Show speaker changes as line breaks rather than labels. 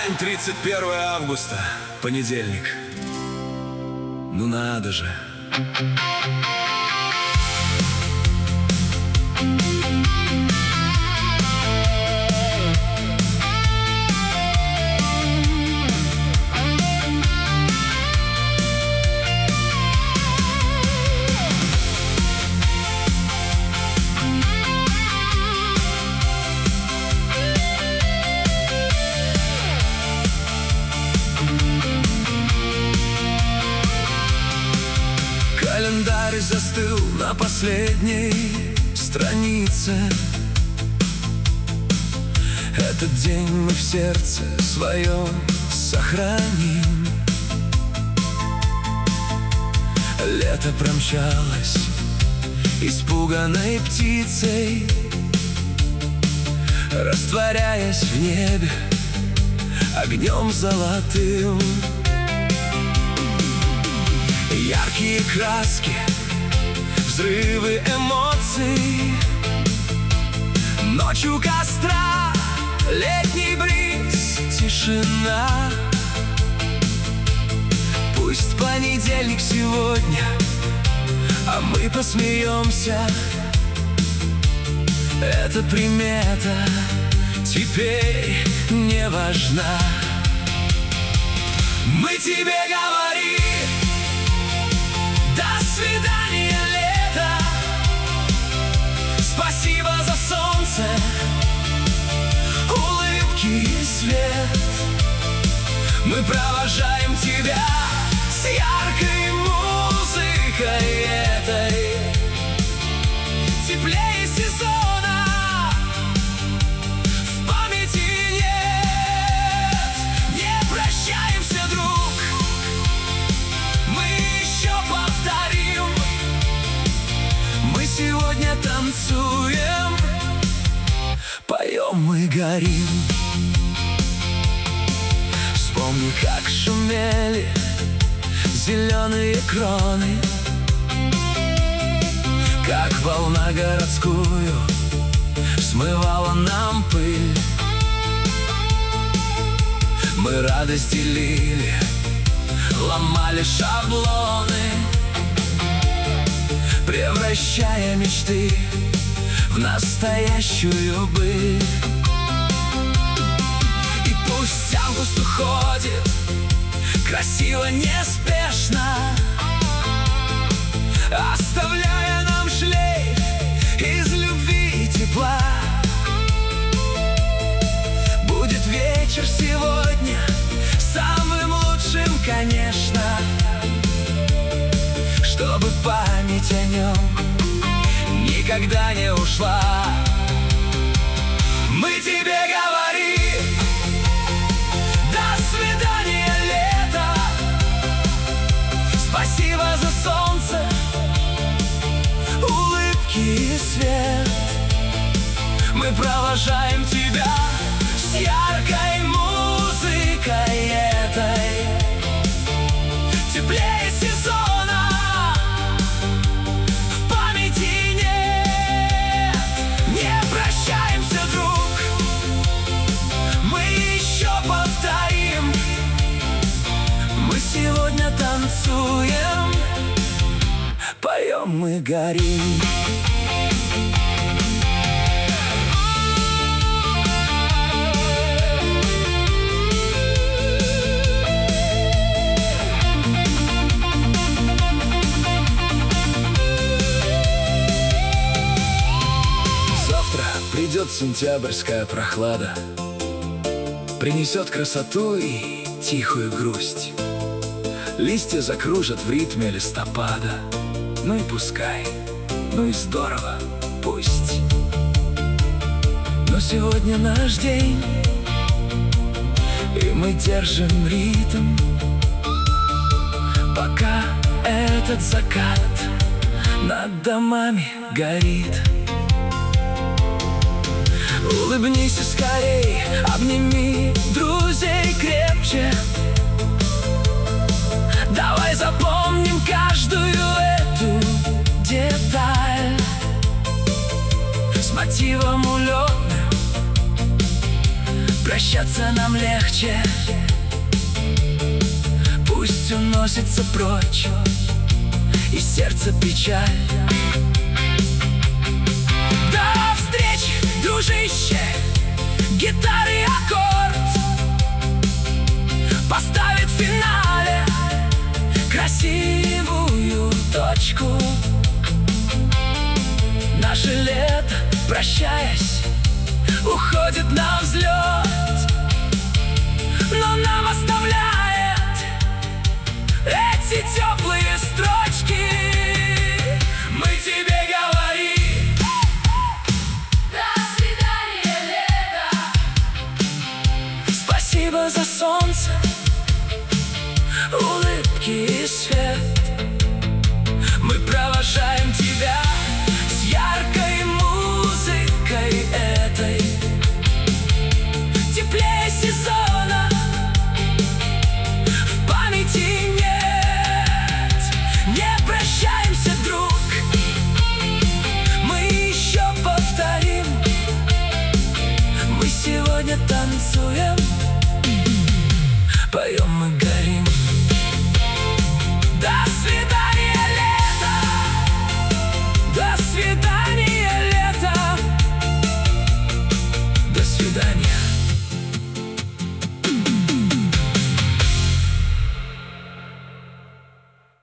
День 31 августа, понедельник. Ну надо же. Календарь застыл на последней странице. Этот день мы в сердце своем сохраним. Лето промчалось испуганной птицей, растворяясь в небе огнем золотым. Яркие краски, взрывы эмоций, ночью костра, летний бриз, тишина. Пусть понедельник сегодня, а мы посмеемся. Эта примета теперь не важна. Мы тебе говорим: до свидания, лето. Спасибо за солнце, улыбки и свет. Мы провожаем тебя с яркой музыкой этой. Теплее сезона в памяти нет. Не прощаемся, друг, мы еще повторим. Мы сегодня танцуем, поем, мы горим. Вспомни, как шумели зеленые кроны, как волна городскую смывала нам пыль. Мы радость делили, ломали шаблоны, превращая мечты в настоящую быль. И пусть август уходит красиво, неспешно, оставляя нам шлейф из любви и тепла. Будет вечер сегодня самым лучшим, конечно, чтобы память о нем никогда не ушла. Мы тебе говорим: до свидания, лето. Спасибо за солнце, улыбки и свет. Мы провожаем тебя с яркой музыкой этой. Теплее сезона в памяти нет. Не прощаемся, друг, мы еще повторим. Мы сегодня танцуем, поем, мы горим. Придет сентябрьская прохлада, принесет красоту и тихую грусть. Листья закружат в ритме листопада. Ну и пускай, ну и здорово, пусть. Но сегодня наш день, и мы держим ритм, пока этот закат над домами горит. Улыбнись скорей, обними друзей крепче. Давай запомним каждую эту деталь с мотивом улетным, Прощаться нам легче, пусть уносится прочь и сердце печаль. До встречи, дружище, гитары аккорд поставит в финале красивую точку. Наше лето, прощаясь, уходит на взлет, но нам оставляет эти теплые строчки. Мы тебе говорим: до свидания, лето. Спасибо за солнце, улыбки и свет. Мы провожаем тебя с яркой музыкой этой. Теплее сезона в памяти нет. Не прощаемся, друг, мы еще повторим. Мы сегодня танцуем, поем мы.